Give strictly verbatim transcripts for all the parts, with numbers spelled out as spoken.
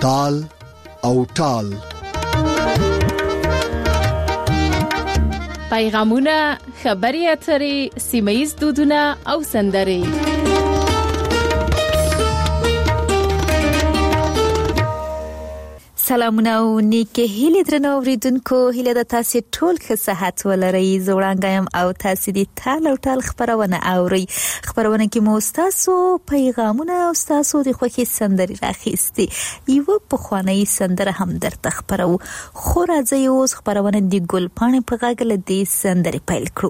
تال او ټال. پیغامونه، خبري اترې، سیمه‌ییز دودونه او سندرې. سلامونه او نیکه هیله درنو اوریدونکو، هیله د تاسو ټول ښه صحت ولرئ. زوړانګایم او تاسو دې ټال او ټال خبرونه اوري. خبرونه کې مو تاسو پیغامونه او تاسو د خوښي سندري راخېستي. یو په خواني سندره هم درته خبرو. خو راځي اوس خبرونه د ګلپانې په غاګل دې سندري پیل کړو.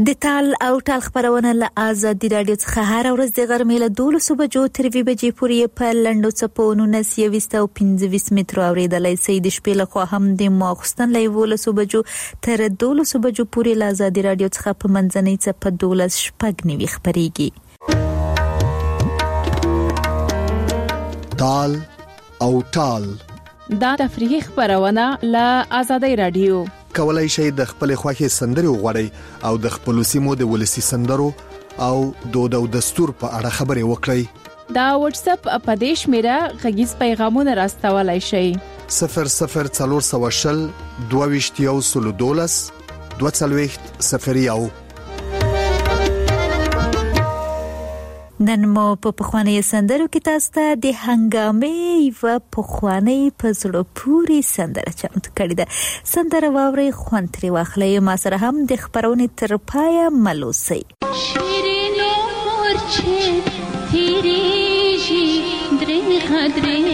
د تال او ټال خبرونه له آزادي رادیو څخه هر ورځ د غرمې له دولسو بجو تر یوې بجې پورې په لنډو څپو نولس یویشت او پنځه ویشت مترو اورېدلی شئ. د شپې له خوا هم د ماخوستن له یولسو بجو تر دولسو بجو پورې له آزادي رادیو څخه په منځنۍ څپه دولس شپږ نوي خپرېږي. تال او ټال دا تفریحي خبرونه له آزادي رادیو. کولای شئ د خپل خوښي سندري وغوړئ او د خپل سیمو د ولسی سندرو او دود او دستور په اړه خبري وکړئ. دا واتس اپ اپدیش میرا غږیز پیغامونه راستولای شئ. صفر صفر څلور سوه شل دوه ویشت یو سل دولس دوه څلوېښت صفر یو. نن مو په پخواني سندرو کې تاسو ته د هنګامې و پخواني په زړه پوري سندره چمتو کړې ده. سندره واوري خوند ترې واخلئ. ما سره هم د خبرونې تر پایه ملوسئ. شیرینو مورچه تیریږي درې خدرې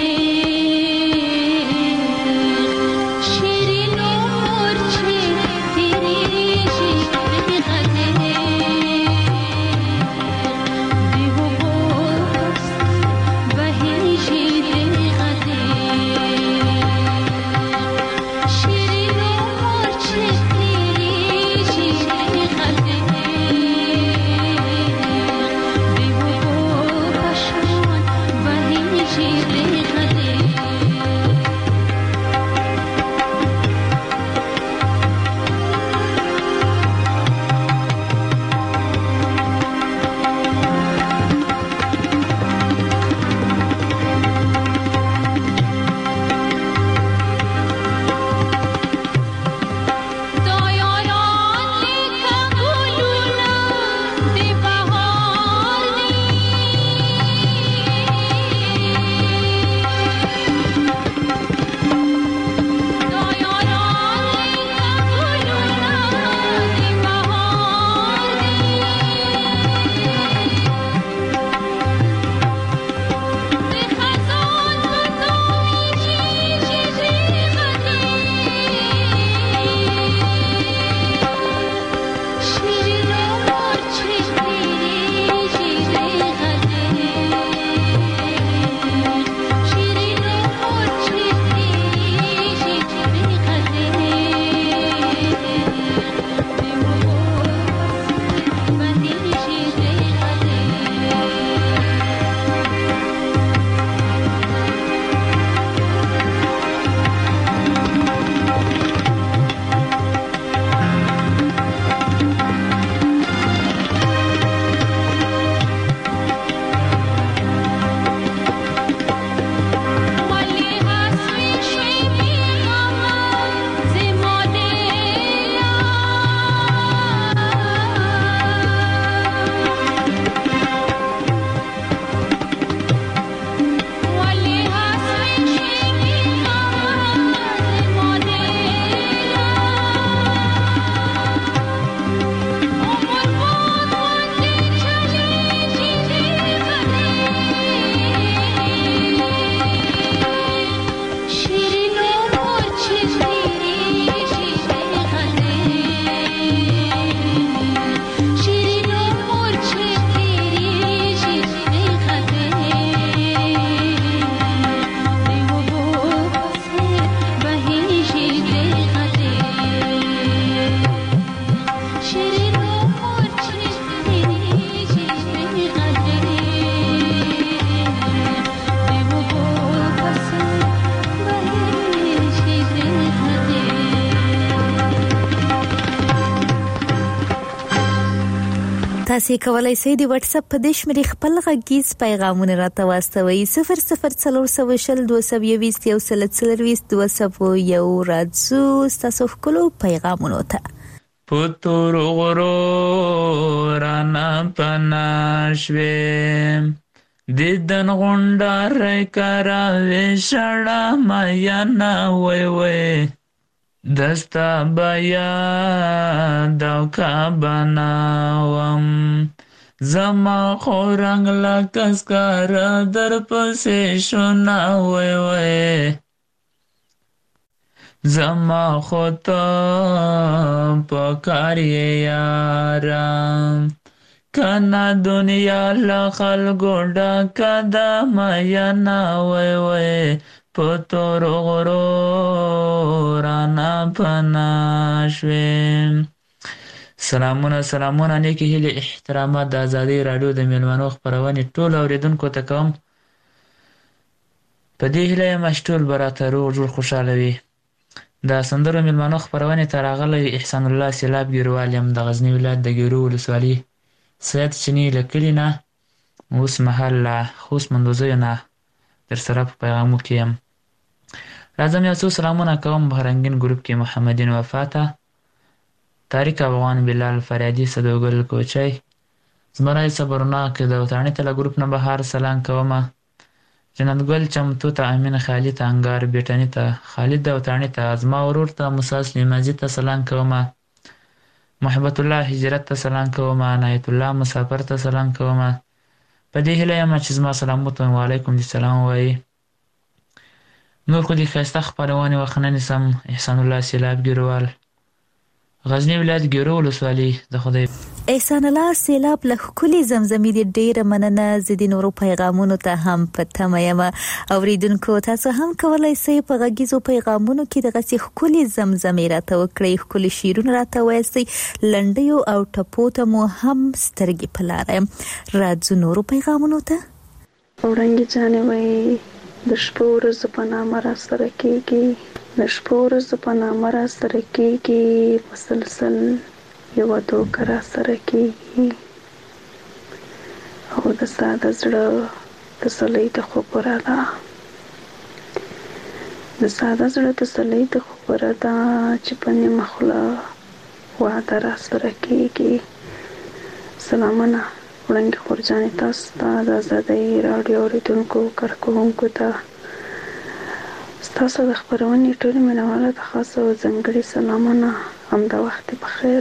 تاسو کولای شئ د واتس اپ په دیش مری خپل غږیز پیغامونه راته واستوي. صفر صفر څلور سوه شل دوه سوه یویشت یو سل څلوېښت دوه سوه یو. راځو تاسو خپل پیغامونه ته. پتور غرو رانا پناشویم دیدن غندار کرا وشڑا مایانا وی وی دستا بیا دوکا بناوم زما خورنگ لکس کار در پسی شنا وی وی زما خو ته پکار یې یارم کنه دنیا له خلکو ډکه ده میینه وی وی په تورو غرو رانه پناه شوې. سلامونه سلامونه نیکې هیلې احترامات د ازادۍ راډیو د میلمنو خپرونې ټولو اورېدونکو ته کوم. په دې هیله یم چې ټول به راته روغ جوړ خوشحاله وي. د سندرو میلمنو خپرونې ته راغلی احسان الله سیلاب ګیروال یم د غزني ولایت د ګیرو ولسوالي سید چیني له کلي نه اوس مهال له خوست مندوزیو نه در سره په پیغامو کې یم. راځم یو څو سلامونه کوم بهرنګین ګروپ کې محمدین وفاته، طارق افغان، بلال فریادي، صدوګل کوچی، زمرای صبرناک د وطاڼې ته له ګروپ نه بهار سلام کومه، جنتګل چمتو ته، امین خالي ته، انګار بیټني ته، خالد د وطاڼې ته، زما ورور ته موسی سلیمازي ته سلام کومه، محبت الله هجرت ته سلام کومه، عنایت الله مسافر ته سلام کومه. په دې هیله یم چې زما سلام وته وعلیکم السلام وایي. نور خو دې ښایسته خپرونې وخت نه نیسم. احسان الله سیلاب ګیروال، غزني ولایت ګیرو ولسوالي. د خدای احسان الله سیلاب له ښکلې زمزمې دې ډېره مننه. زه د نورو پیغامونو ته هم په تمه یم. اورېدونکو تاسو هم کولی شئ په غږیزو پیغامونو کې دغسې ښکلې زمزمې راته وکړئ، ښکلي شعرونه راته ووایاستئ، لنډیو او ټپو ته مو هم سترګې په لاره یم. راځو نورو پیغامونو ته. وړانګې جانې وایي د شپو ورځو په نامه را سره کېږي، د شپو ورځو په نامه را سره کېږي، مسلسل یوه دوکه را سره کېږي، او د ساده زړه تسلۍ د خبره ده، د ساده زړه تسلۍ د خبره ده چې په نیمه خوله واده را سره کېږي. سلامونه وړانګې خورجانې تاسو ته، د ازادۍ راډیو اورېدونکو کارکوونکو ته، ستاسو د خپرونې ټولې مینوالو ته خاص او ځانګړي سلامونه. همدا وخت بخیر.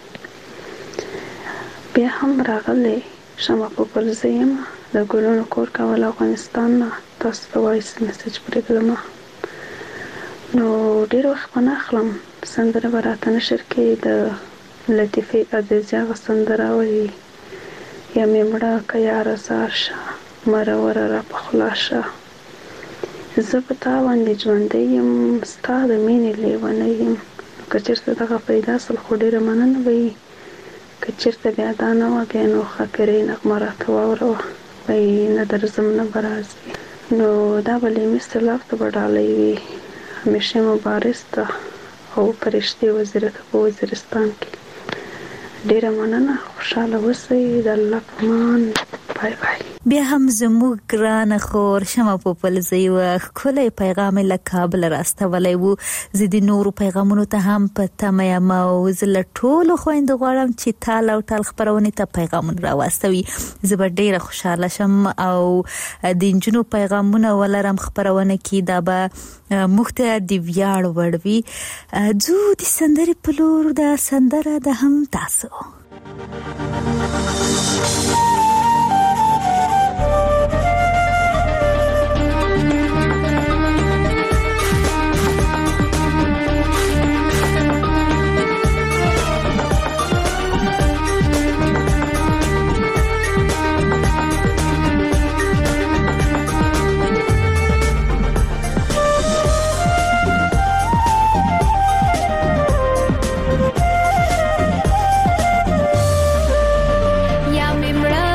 بیا هم راغلی شمه پوپل زه یم د ګلونو کور کول افغانستان نه تاسو ته وایس میسج پرېږدمه. نو ډېر وخت به نه اخلم، سندره به راته نشر کې د لطیفې عزیزي هغه سندره وایي یا مې مړه که یاره زار شه مروره را په خوله شه، زه په تا باندې ژوندی یم ستا د مینې لیونی یم. نو که چېرته دغه پیدا سل خو ډېره مننه به وي، که چېرته بیا دا نه وه بیا نو خاطرې نغمه راته واوروه، وایي نه درځم نه به راځي. نو دا به لیمي سیلاب ته به ډالۍ وي، همیشه مبارز ته او فرشتې وزیرته په وزیرستان کې. ډېره مننه، خوشحاله اوسئ، د الله په امان. بای بای. بیا هم زموږ ګرانه خور شمه پوپل زه یوه ښکلی پیغام یې له کابله راستولی و. زه د نورو پیغامونو ته هم په تمه یم او زه له ټولو خویندو غواړم چې تال او ټال خپرونې ته پیغامونه راواستوي. زه به ډېره خوشحاله شم او د نجونو پیغامونه ولرم خپرونه کې، دا به موږ ته د ویاړ وړ وي. ځو د سندرې په لور، د سندره د هم تاسو. یا مې مړه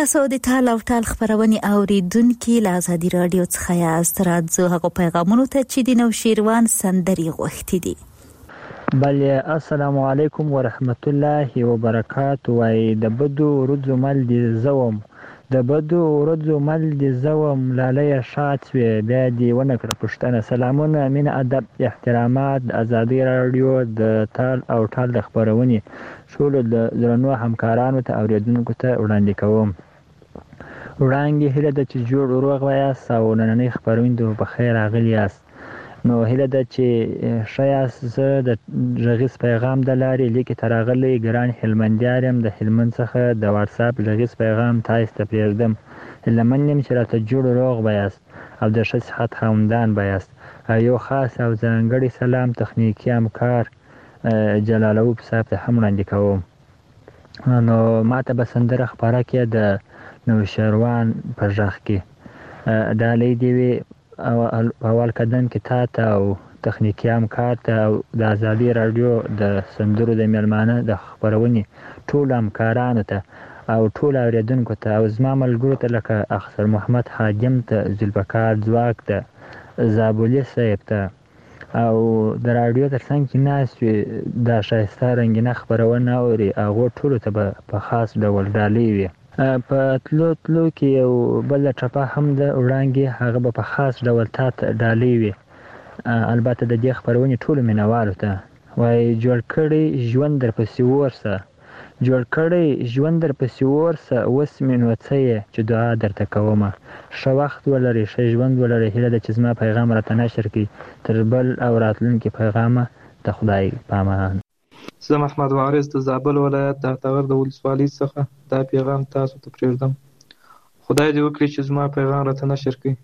تاسو د تال او ټال خبرونه اوریدونکو له ازادي رادیو څخه یاست. راځو هغه پیغامونو ته چې د نوشیروان سندري غوښتي دي. بله السلام علیکم ورحمت الله وبرکاته. وای د بدو ورځو مل دي زوم د بدو ورځو مل دي زوم لاله شات وی بیا دی ونه کړ پښتنه. سلامونه مين ادب احترامات ازادي رادیو د تال او ټال خبرونه شول د درنو همکارانو ته اوریدونکو ته وړاندې کوم. وړاندې هله د چې جوړ روغ وایاست او نننۍ خبرونه په خیر راغلی یاست. نو هله د چې شایاس زه د ژغیز پیغام د لارې لیکي تراغلی ګران هلمندیارم د هلمند څخه د واتس اپ ژغیز پیغام تاسو ته پریږدم. لمنیم چې راته جوړ روغ وایاست او د ښه صحت خاوندان وایاست. یو خاص او ځانګړی سلام تخنیکی همکار جلالو صاحب ته هم وړاندې کوم. نو ماته به سندره خبره کې د نوشیروان په ژغ کې ډالۍ دی وی اول قدم کې تا ته او تخنیکی همکار ته او د ازادي رادیو د سندرو د میلمانه د خبرونې ټول همکارانو ته او ټول اوریدونکو ته او زما ملګرو ته لکه اخسر محمد حاجم ته ذوالبقار ځواک ته زابولي صاحب ته او د رادیو ترڅنګ کې ناست دا شایسته رنګینه خبرونه اوري هغه ټول ته په خاص ډول ډالۍ وي. په تلو تلو کې یو بل ټپه هم د وړاندې هغه به په خاص ډول تا ته ډالۍ وي. البته د دې خبرونې ټولو مینوالو ته وایي جوړ کړی ژوند در پسې ورسه جوړ کړی ژوند در پسې ورسه اوس مې نو څه یې چې دعا درته کومه. ښه وخت ولرئ ښه ژوند ولرئ. هیله ده چې زما پیغام راته نشر کړي تر بل او راتلونکي پیغامه د خدای پامان. زه محمد وارث د زابل ولایت د اټغر د ولسوالۍ څخه دا پیغام تاسو ته پرېږدم. خدای دې وکړي چې زما پیغام راته نشر کړي.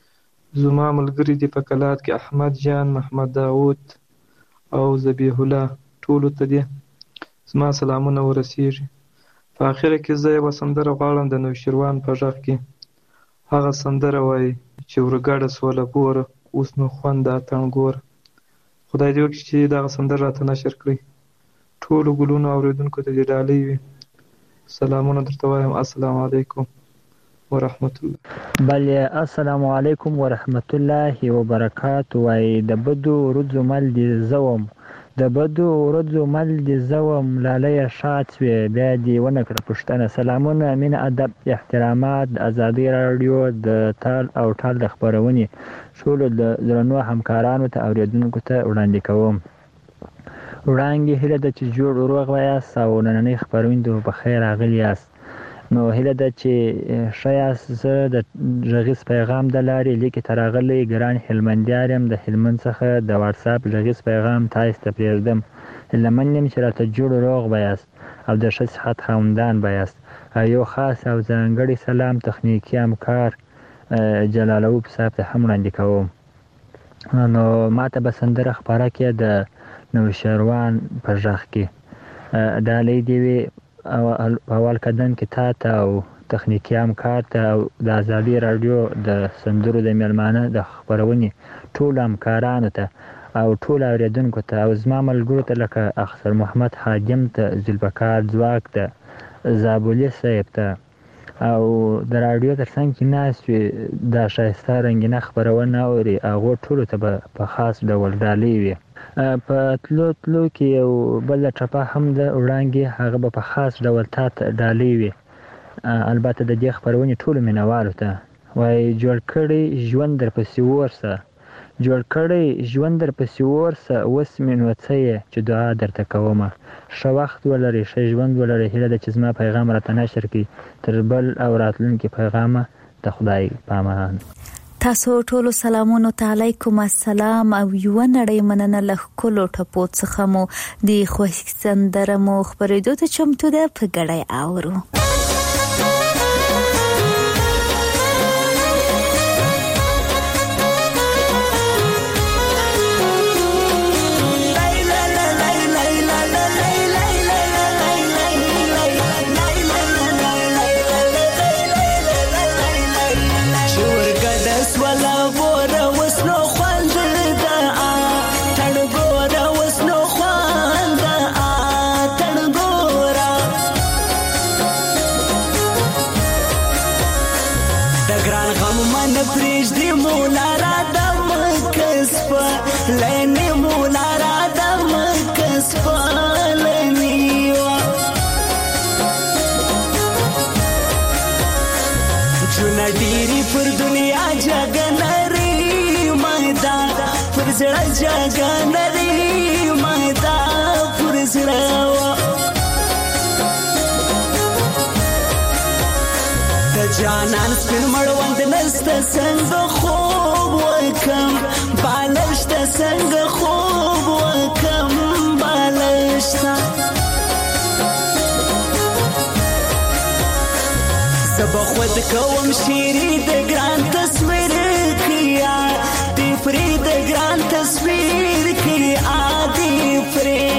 زما ملګري دي په کلات کې احمد جان محمد داود او ذبیح الله ټولو ته دي زما سلامونه ورسیږي. په اخره کې زه یوه سندره غواړم د نوشیروان په غږ کې. هغه سندره وایي چې ورګډه سوله ګوره اوس نو خوند د اتڼ ګوره. خدای دې وکړي چې دغه سندره راته نشر کړي. ټولو ګلونو اوریدونکو ته دې ډالۍ وي. سلامونه درته وایم. السلام علیکم ورحمت الله. بله السلام علیکم ورحمت الله وبرکاته. وای د بدو ورځو مل دي زوم د بدو ورځو مل دي زوم لاله شات وی بیا دی ونه کړ پښتنه. سلامونه مين ادب احترامات ازادي رادیو د تال او ټال خبرونه شول د درنو همکارانو ته اوریدونکو ته وړاندې کوم. وړاندې هله د چې جوړ روغ وایاست او نننۍ خبرونه په خیر راغلی یاست. نو هله د چې شایاس زه د ژغیز پیغام د لارې لیکي تراغلی ګران هلمندیارم د هلمند څخه د واتس اپ ژغیز پیغام تاسو ته پرېږدم. لمنیم چې راته جوړ روغ وایاست او د ښه صحت خاوندان وایاست. یو خاص او ځانګړی سلام تخنیکی همکار جلالو صاحب ته هم وړاندې کوم. نو ماته به سندره خبره کې د نوشیروان په غږ کې ډالۍ دی وی اول قدم کې تا ته او تخنیکی همکار ته او د ازادي رادیو د سندرو د میلمانه د خبرونې ټول همکارانو ته او ټول اوریدونکو ته او زما ملګرو ته لکه اخسر محمد حاجم ته ذوالبقار ځواک ته زابولي صاحب ته او د رادیو ترڅنګ کې ناست دا شایسته رنګینه خبرونه اوري هغه ټول ته په خاص ډول ډالۍ وي. په تلو تلو کې یو بل ټپه هم د وړاندې هغه به په خاص ډول تا ته ډالۍ وي. البته د دې خبرونې ټولو مینوالو ته وایي جوړ کړی ژوند در پسې ورسه جوړ کړی ژوند در پسې ورسه اوس مې نو څه یې چې دعا درته کومه. ښه وخت ولرئ ښه ژوند ولرئ. هیله ده چې زما پیغام راته نشر کړي تر بل او راتلونکي پیغامه د خدای پامان. تاسو ټولو سلامونو ته علیکم السلام او یو نړۍ مننه له ښکلو ټپو څخه مو د خوښ سندره مو خبرېدو ته چمتو ده په ګډه اورو. Thank you. لینې مولا را د مکس پالنی وا جون ډیری پر دنیا جګنری مدا پر زړه جګنری مدا پر زړه جانان سپین مړوند نسته څنګه خوب وکم بالشته څنګه خوب وکم بالشته زبا خود کوم شیری د ګران تصویر کیا دی فری د ګران تصویر کیا دی فری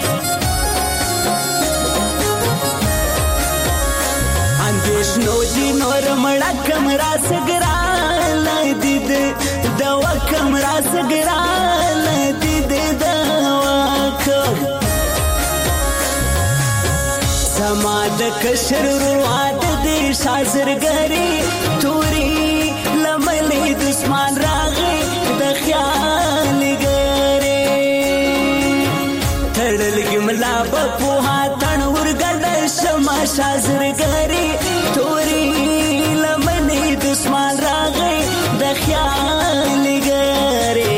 نو دی نور مړه کمرا سګرا لدید دوا کمرا سګرا لدید دوا کم سما د کشر رواد دی شازرګری توري لملې دشمن راغې د خیال ګری تړل ګملا په هاتن ورګل شما شازرګری توري لمنې دشمن راغی د خیال ګری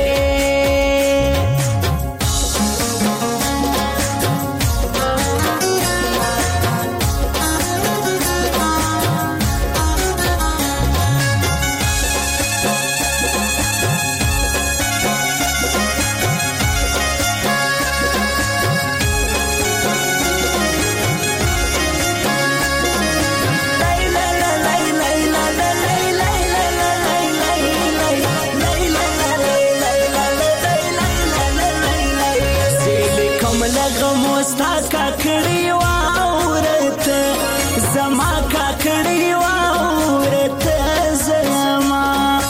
ستا کاکړی واورت زما کاکړی واورت زما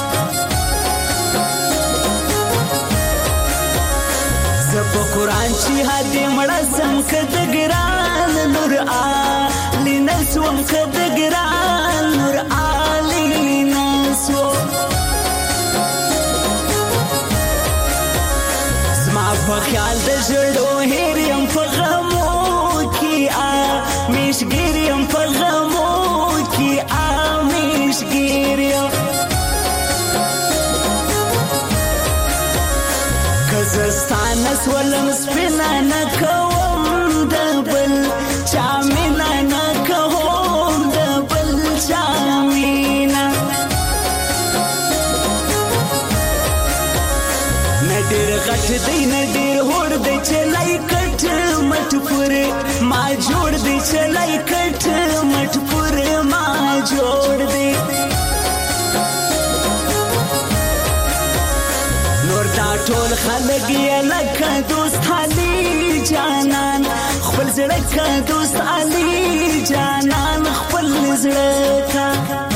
زپ قرآن چې هدي مړه سم کد ګران نور علی نسوم کد ګران نور علی نسو زما په خیال د جوړو هریم په مشګریم په غمو کې امشګریم کزستان سولم سپینا نه کوم د بل چا مینا نه کوم د بل چا مینا نه ډېر غټ دی نه ډېر هوړ دی چې لای کټ مټ پورې ما جوړ دی چلای کټ مټ پورې ما جوړ دی نور دا ټول خلک یې لکه دوست علي جانان خپل زړه کا دوست علي جانان خپل زړه کا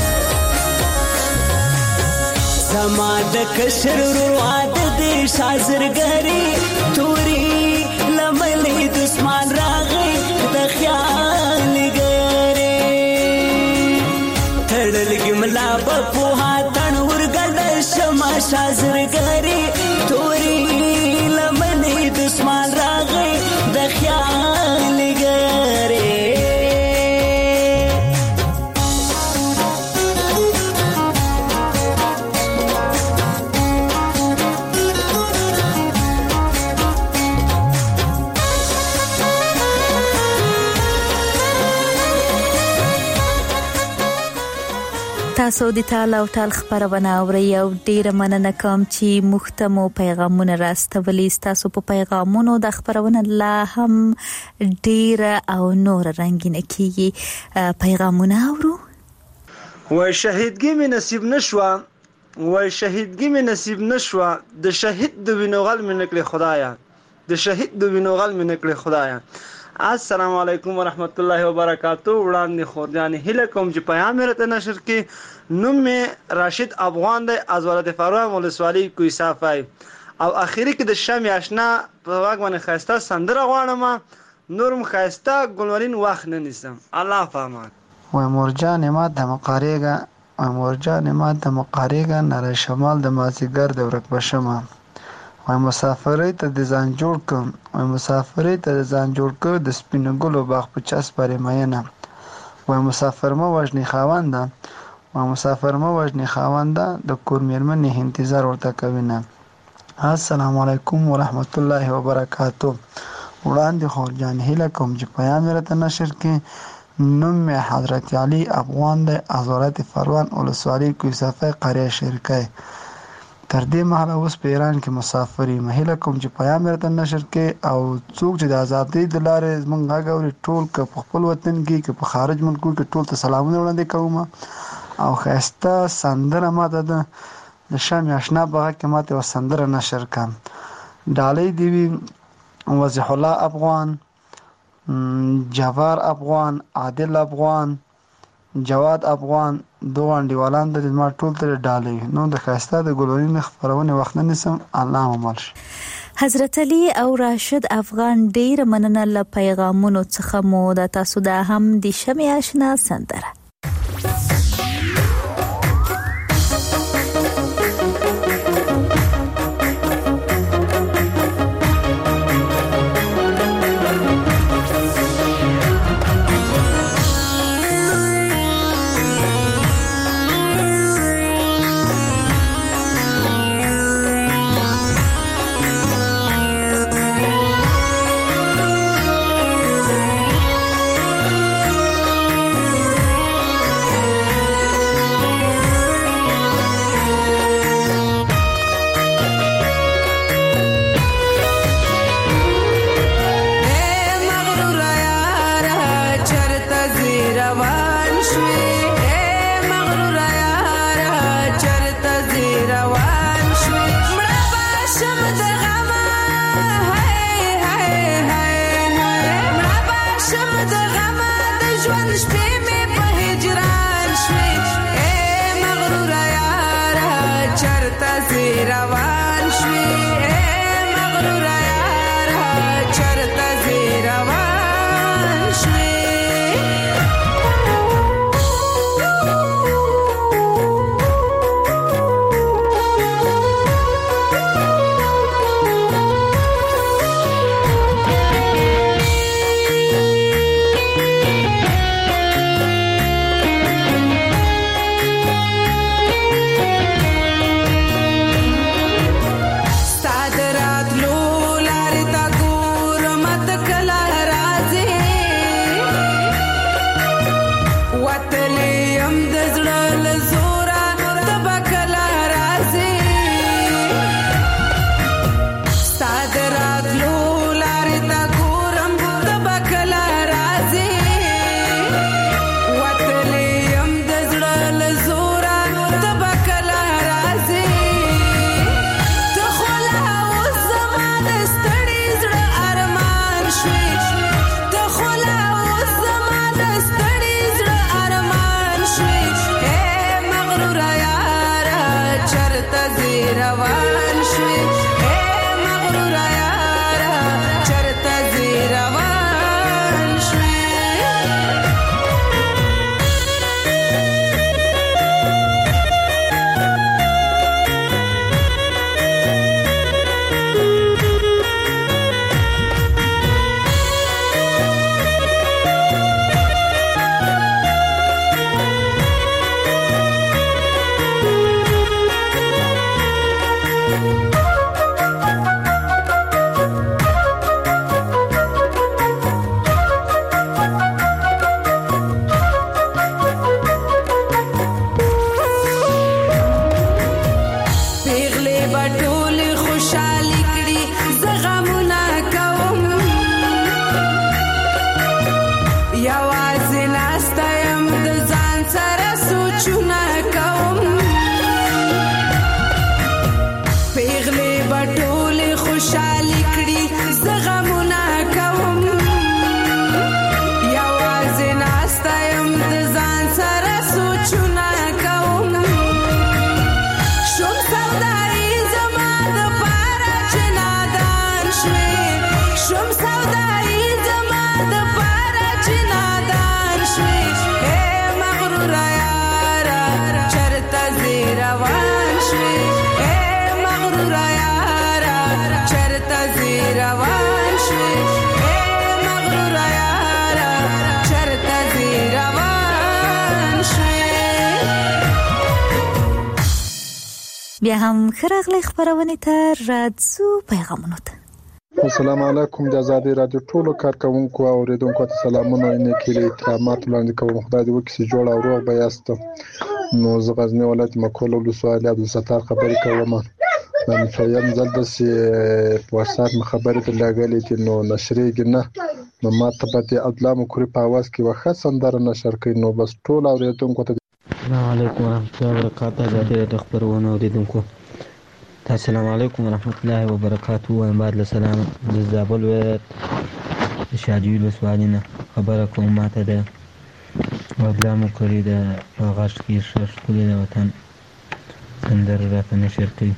زما د کشر رواد دی شازرګری توري لملې دشمن راغی د خیال ګری تړل ګملا په هاتن ورګل شما شازرګری توري لملې دشمن راغی د خیال ګری تاسو د ټال او ټال خبرونه اورئ او ډیره مننه کوم چې مختمو پیغامونه راستولي تاسو په پیغامونو د خبرونه لا هم ډیره او نور رنگینه کیږي پیغامونه اورو وای شهیدګي مې نصیب نشوه وای شهیدګي مې نصیب نشوه د شهید د وینوغل مې نکړي خدایا د شهید د وینوغل مې نکړي خدایا السلام علیکم ورحمت الله وبرکاتہ وړاندې خورجانې هله کوم چې پیغام راته نشر کې نوم می راشد افغان دی از ولایت فراه ولسوالی کوی صافای او اخیری کې د شمع آشنا په واګ باندې خاسته سندره غواړم نورم خاسته ګلورین وخت نه نیسم الله فهمان و مرجان ما د مقاریګه و مرجان ما د مقاریګه نره شمال د مازیګر د ورک بشمه وای مسافرۍ ته د ځان جوړ کړم وای مسافرۍ ته د ځان جوړ کړ د سپینو ګلو باغ په چس پرې مینه وای مسافر مه وژنې خاونده وای مسافر مه وژنې خاونده د کور مېرمنې انتظار ورته کوي نه. السلام علیکم ورحمت الله وبرکاتو. وړاندې خورجان هیله کوم چې پیام یې راته نشر کړي. نوم مې حضرت علي افغان دی از ولایت فروان ولسوالۍ کوهستان قریه شرکۍ. تر دې مهاله اوس په ایران کې مسافر یم. هیله کوم چې پیام یې راته نشر کړي او څوک چې د ازادۍ د لارې زموږ غږ اوري ټول که په خپل وطن کې که په خارج ملکو کې ټول ته سلامونه وړاندې کوم او ښایسته سندره ماته ده د شمع اشنا په غږ کې ماته یوه سندره نشر کړه. ډالۍ دې وي وضیح الله افغان، جوار افغان، عادل افغان، جواد افغان دغه انډیوالان د ما ټول ته ډالۍ. نو د ښایسته د ګلورین خپرونې وخت نه نیسم. الله مو مل شي. حضرت علي او راشد افغان ډیر مننه له پیغامونو څخه مو د تاسو د هم د شمع اشنا سندره. چرته زی روان شوی اے مغرور یارا چرته زی روان شوی. بیا هم خراغلی خبرونه ته راځو پیغامونو ته. السلام علیکم د آزادي رادیو ټولو کارکونکو او اوریدونکو ته سلامونه او نیکی احترامات وړاندې کوم. خدای دې وکړي چې جوړ او روغ به یاست. نو زه غزنی ولایت مکول ولسوالۍ عبدالستار خبرې کوم. نن څویم ځل داسې په واتساپ مې خبرې درلګلې دي نو نشریږي نه نو ما ته به د عبدالله مکوري په اواز کې یوه ښه سندره نشر کړي نو بس ټول اورېدونکو ته السلام علیکم ورحمت الله وبرکاته. آزادي رادیو خبرونه اوریدونکو ته السلام علیکم ورحمت الله وبرکاته. وایم بعد له سلام د زابل ولایت د شاجوی ولسوالۍ نه خبره کوم. ماته د عبدالله مکوري د په غږ کې ښه ښکلې د وطن سندره راته نشر کړي.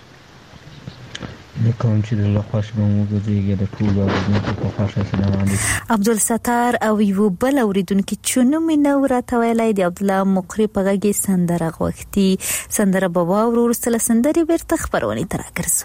د کوم چې د الله خوښ به مو وګرځېږي د ټولو اورېدونکو په خوښه. السلام علیکم. عبدالستار او یو بل اوریدونکي چې نوم یې نه راته ویلی د عبدالله مقری په غږ کې سندره غوښتي. سندره به واورو. وروسته له سندرې بیرته خپرونې ته راګرځو.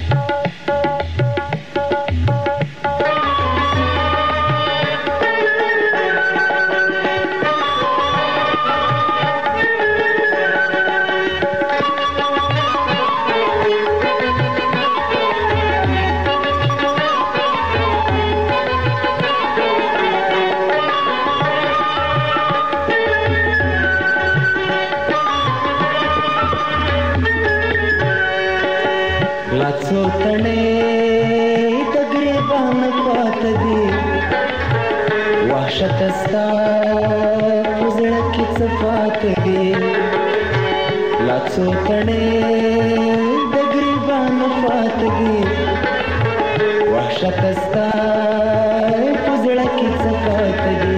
شتستا پزړه کې صفات دي لا څو تڼې د ګریبان فات دي وحشتستا پزړه کې صفات دي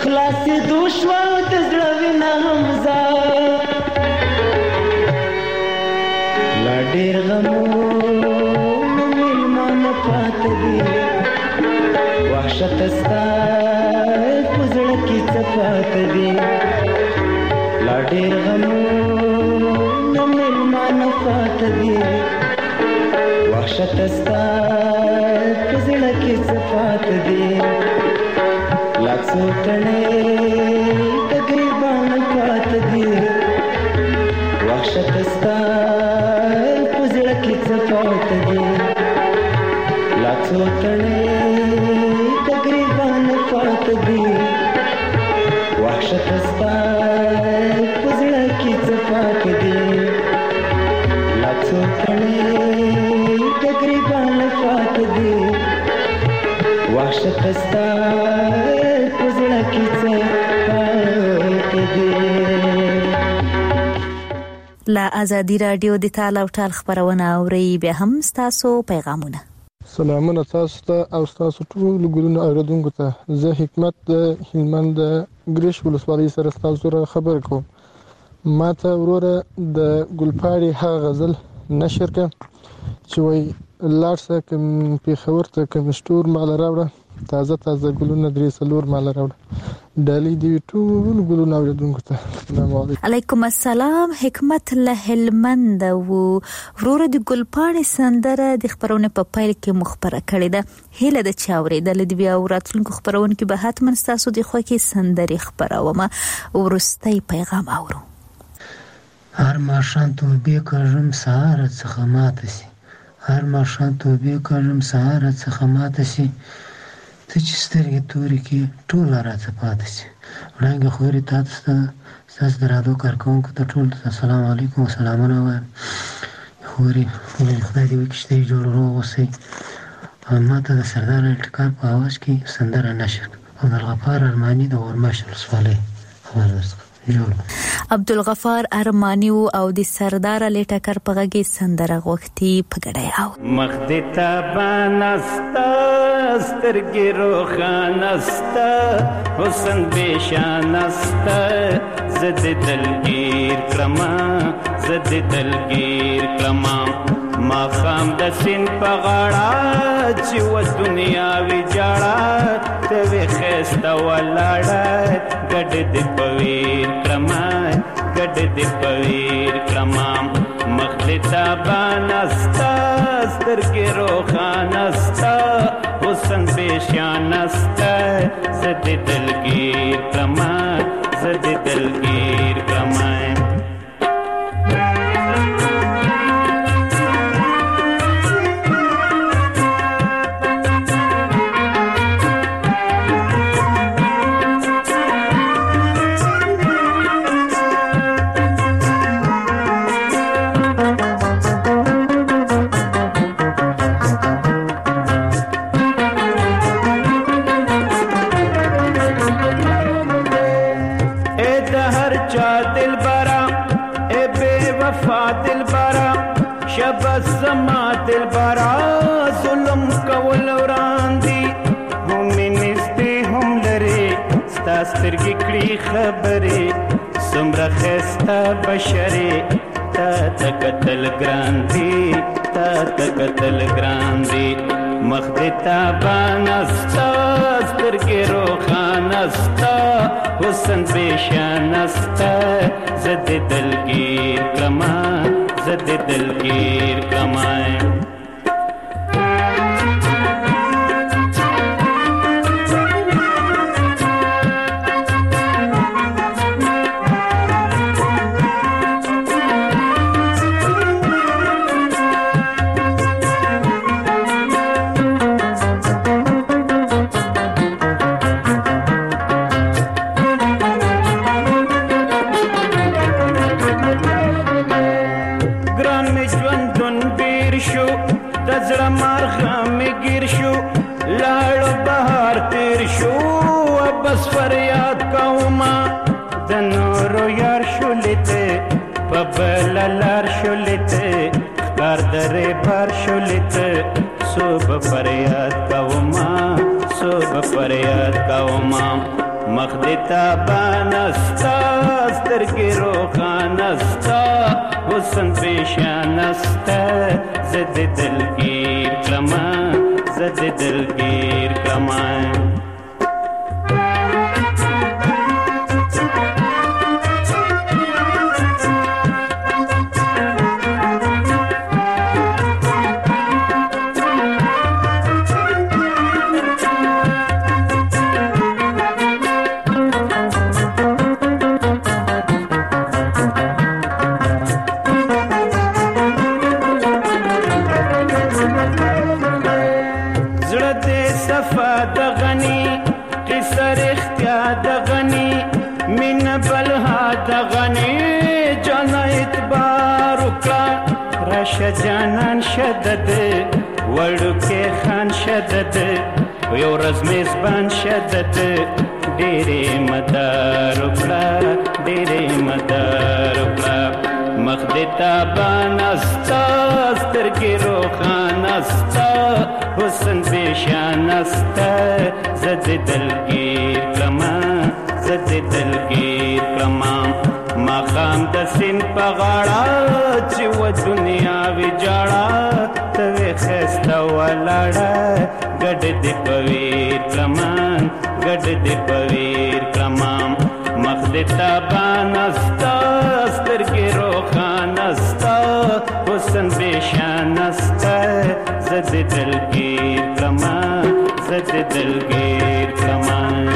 خلاصې دوشوا د زړه وینا همزه لا ډېر غمونه مېلمانه پاته دي وحشت ستا په زړه کې څه پاته دي لا ډېر غمونه مېلمانه پاته دي وحشت ستا په زړه کې څه پاته دي لا څو تڼۍ د ګریبانه پاته دي وحشت ستا په زړه کې څه پاته دي لا څو تڼۍ د ګریبانه پاته دي وحشت ستا په زړه کې څه پاته دي لا څو تڼۍ د ګریبانه پاته دي وحشت ستا په زړه کې څه پاته دي. لا ازادي رادیو د تعال او ټال خبرونه اوري به هم تاسو پیغامونه. سلامونه تاسو ته او تاسو ټول ګلونه اوریدونکو ته. زه حکمت د هلمند ګریش ولسوالۍ سره تاسو سره خبر کوم. ما ته وروره د ګلپاړي هغه غزل نشر کړ چې وای لارسه کوم پیښور ته کوم شتور مال راوړه تازه تازه ګلونه درې سلور مال راوړه ډالۍ دی ټول ګلونه اوریدونکو ته. السلام علیکم. علیکم السلام. حکمت له هلمند وو. ورور د ګلپاړي سندره د خبرونه په پایل کې مخبره کړې ده. هله د چاوري د لدی بیا وراتلونکو خبرونه کې به حتما تاسو د خوکي سندري خبرومه. ورستۍ پیغام اورو. هر ماشان توبې کوم سهار څخه ماته سي هر ماشان توبې کوم سهار څخه ماته سي ته چې سترګې تورې کې ټول راځه پاتې سي وړاندې خوري تاسو ته تاسو درادو کارکونکو ته ټول السلام علیکم سلامونه وایم خوري خدای دې وکړي جوړ روغ اوسئ. ما ته د سردار الټکار په اواز کې سندره نشر او د غفار ارماني د ورماش ولسوالۍ خبر درس عبدالغفار ارمانی او د سردار لټکر په غږی سندره غوښتي په ګډه او مخ دې تابانستا سترګې روښانستا حسن بشانستا زد دلگیر کلمه زد دلگیر کلمه ما خام د سین په غاړه چې و دنیا وی جاړه ته وی خسته ولاړه ګډ دې پویر کلمه ګډ دې پویر کلمه مخ دې تابانستا سترګې روښانستا حسن بشانستا زد دلگیر کلمه زد دلگیر کلمه سترګې کړي خبرې څومره ښایسته بشرې تا ته کتل ګران دي تا ته کتل ګران دي مخ دې تابانه ستا سترګې روښانه ستا حسن بېشانه ستا زه دې دلګیر کړمه زه دې دلګیر کړمه شو مخ دې تابانه ستا سترګې روښانه ستا حسن پېشانه ستا زه دې دلګیر کړمه زه دې دلګیر کړمه جانان شدد وړوکی خان شدد یو ورځ میزبان شدد ډېرې مدار وکړه ډېرې مدار وکړه مخ دې تابانه ستا سترګې روښانه ستا حسن پېشانه ستا زه دې دلګیر کړمه زه دې دلګیر کړمه ماښام د سیند په غاړه چې و دنیا ویجاړه ته وې ښایسته ولاړه ګډ دې په ویر کړمه ګډ دې په ویر کړمه مخ دې تابانه ستا سترګې روښانه ستا حسن پېشانه ستا زه دې دلګیر کړمه زه دې دلګیر کړمه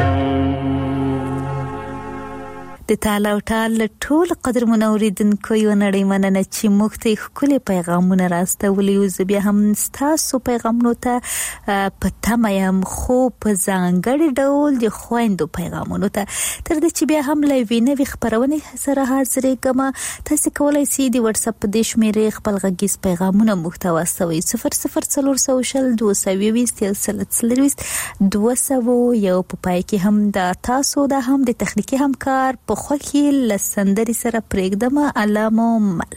د تال او ټال ټول قدرمن اوریدونکو یو نړۍ مننه چې موږ ته ښکلي پیغامونه راستولي او زه بیا هم ستاسو پیغامونو ته په تمه یم خو په ځانګړي ډول د خویندو پیغامونو ته تر دې چې بیا هم له وینوي خپرونې سره حاضرېږم تاسو کولی شئ د واتس اپ په دې شمېرې خپل غږیز پیغامونه موږ ته واستوئ صفر صفر څلور سوه شل دوه سوه یوویشت یو سل څلرویشت دوه سوه یو په پای کې هم د تاسو د هم د تخنیکي همکار په خوښي لسندري سره پرېږدم علامه مل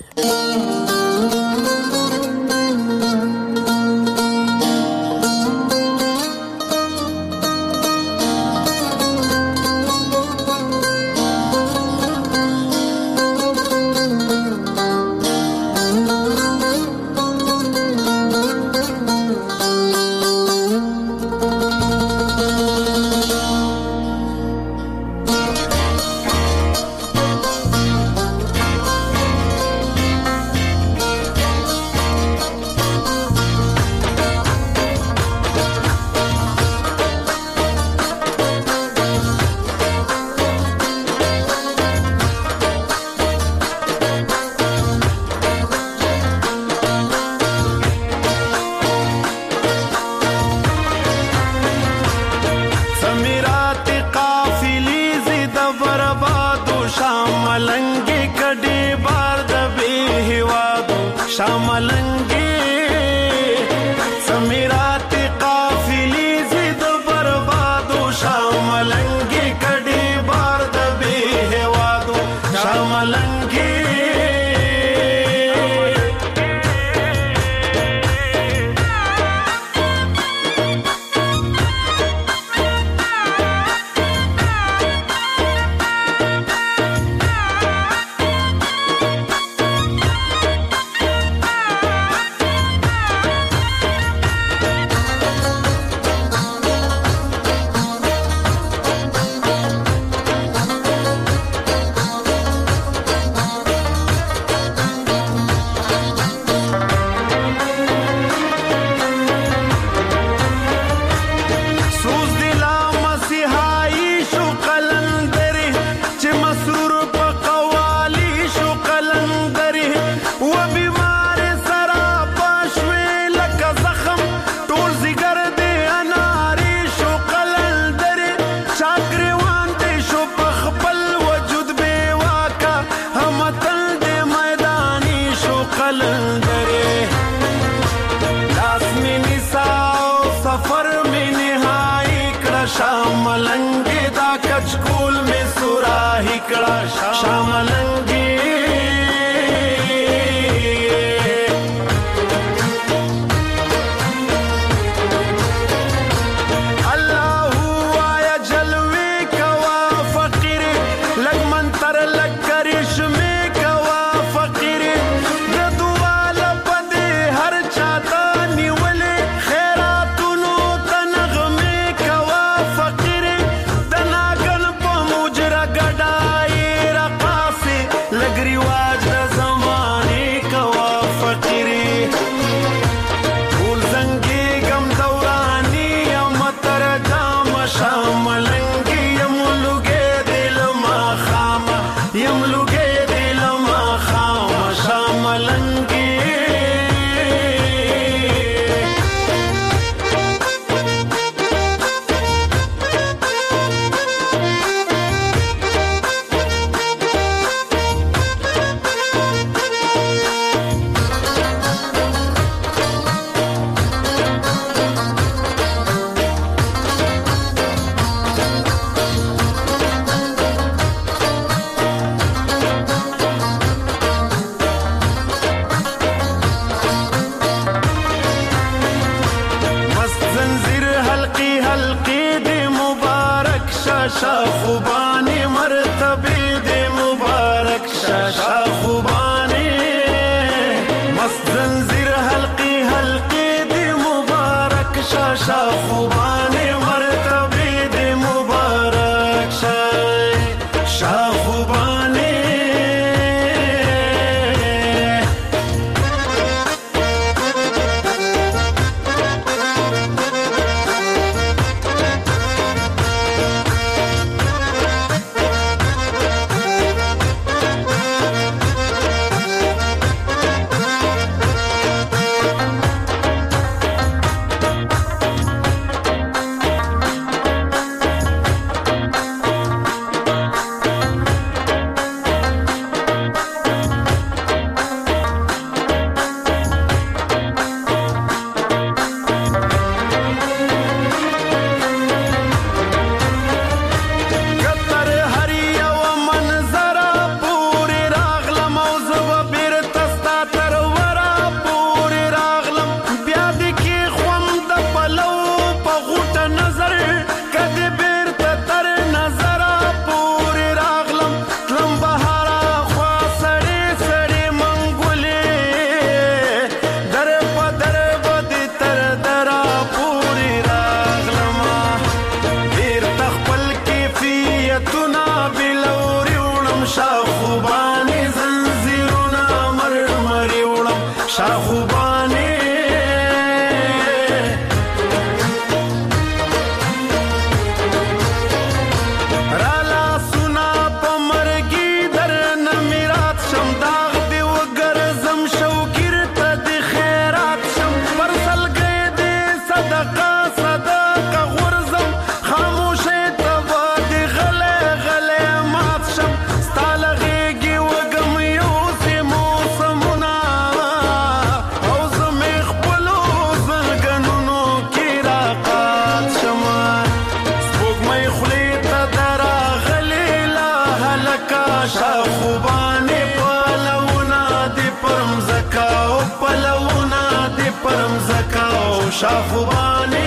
شاخوبانه پلونا دی پرم زکاو پلونا دی پرم زکاو شاخوبانه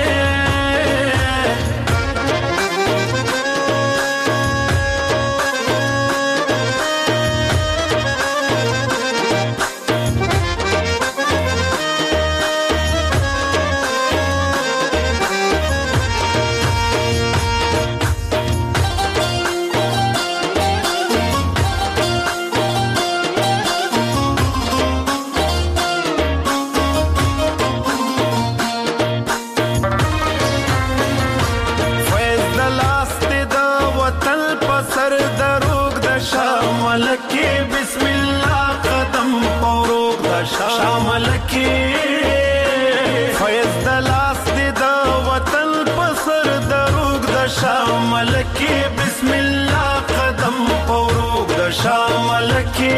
شاملکی بسم الله قدم پوروک دا شاملکی فیض دلاس دی دا وطن پسر دروک دا شاملکی بسم الله قدم پوروک دا شاملکی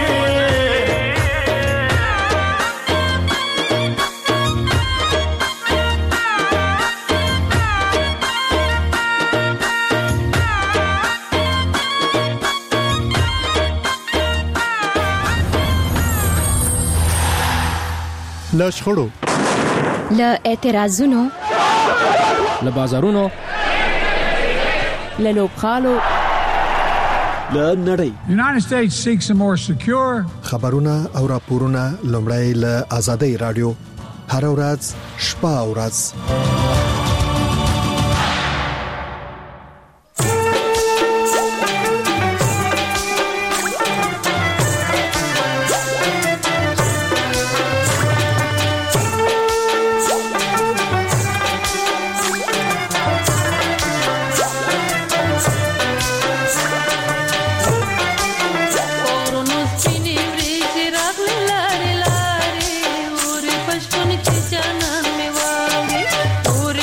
له شخړو له اعتراضونو له بازارونو له لوبخالو له نړۍ United States seeks a more secure خبرونه او راپورونه لومړی له آزادۍ رادیو هر ورځ شپه او ورځ Puri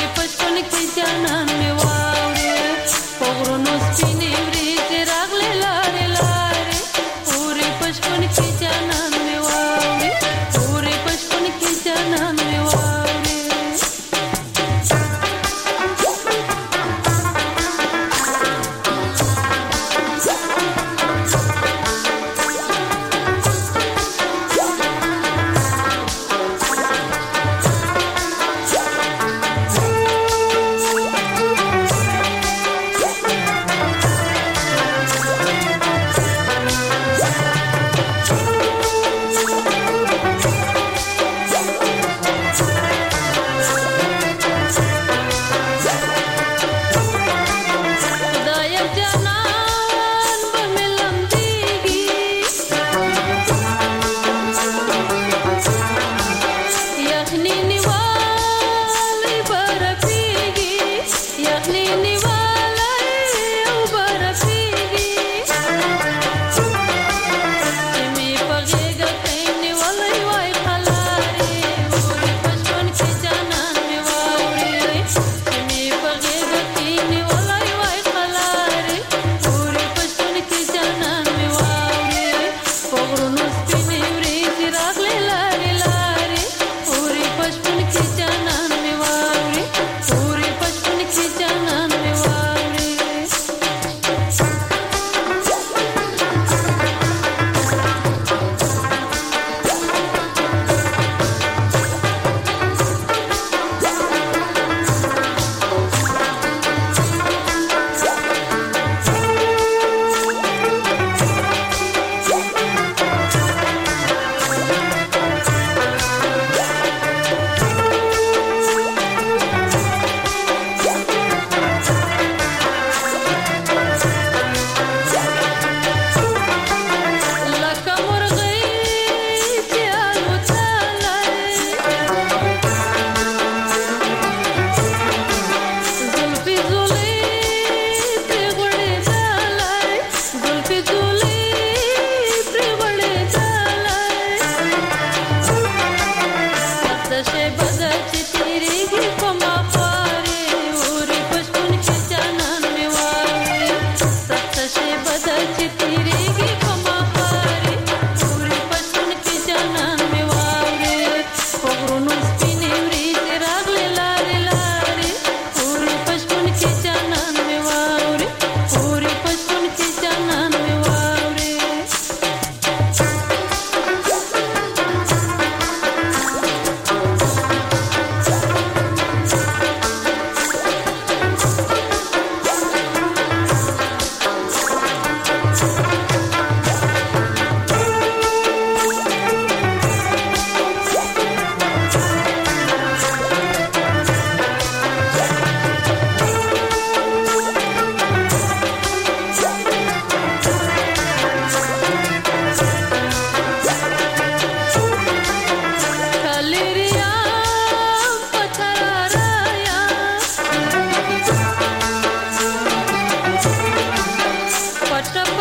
پټ